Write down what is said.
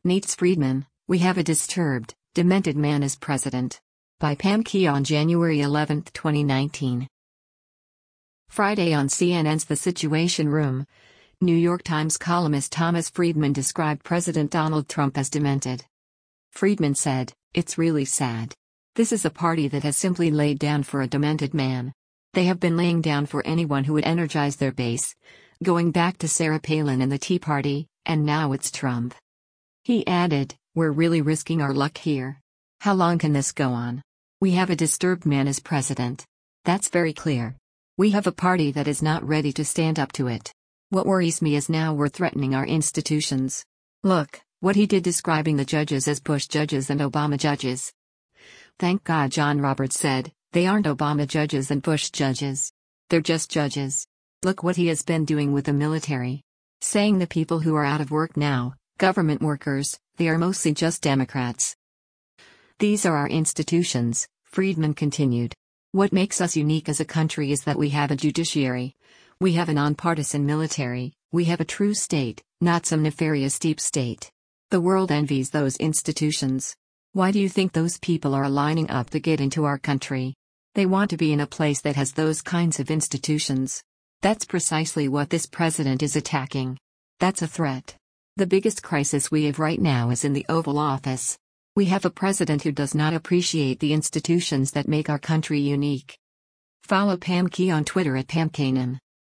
Neats Friedman, we have a disturbed, demented man as president. By Pam Key on January 11, 2019. Friday on CNN's The Situation Room, New York Times columnist Thomas Friedman described President Donald Trump as demented. Friedman said, "It's really sad. This is a party that has simply laid down for a demented man. They have been laying down for anyone who would energize their base, going back to Sarah Palin and the Tea Party, and now it's Trump." He added, "We're really risking our luck here. How long can this go on? We have a disturbed man as president. That's very clear. We have a party that is not ready to stand up to it. What worries me is now we're threatening our institutions. Look, what he did describing the judges as Bush judges and Obama judges. Thank God," John Roberts said, "they aren't Obama judges and Bush judges. They're just judges. Look what he has been doing with the military. Saying the people who are out of work now, government workers, they are mostly just Democrats. These are our institutions," Friedman continued. "What makes us unique as a country is that we have a judiciary. We have a nonpartisan military, we have a true state, not some nefarious deep state. The world envies those institutions. Why do you think those people are lining up to get into our country? They want to be in a place that has those kinds of institutions. That's precisely what this president is attacking. That's a threat. The biggest crisis we have right now is in the Oval Office. We have a president who does not appreciate the institutions that make our country unique." Follow Pam Key on Twitter at PamKanan.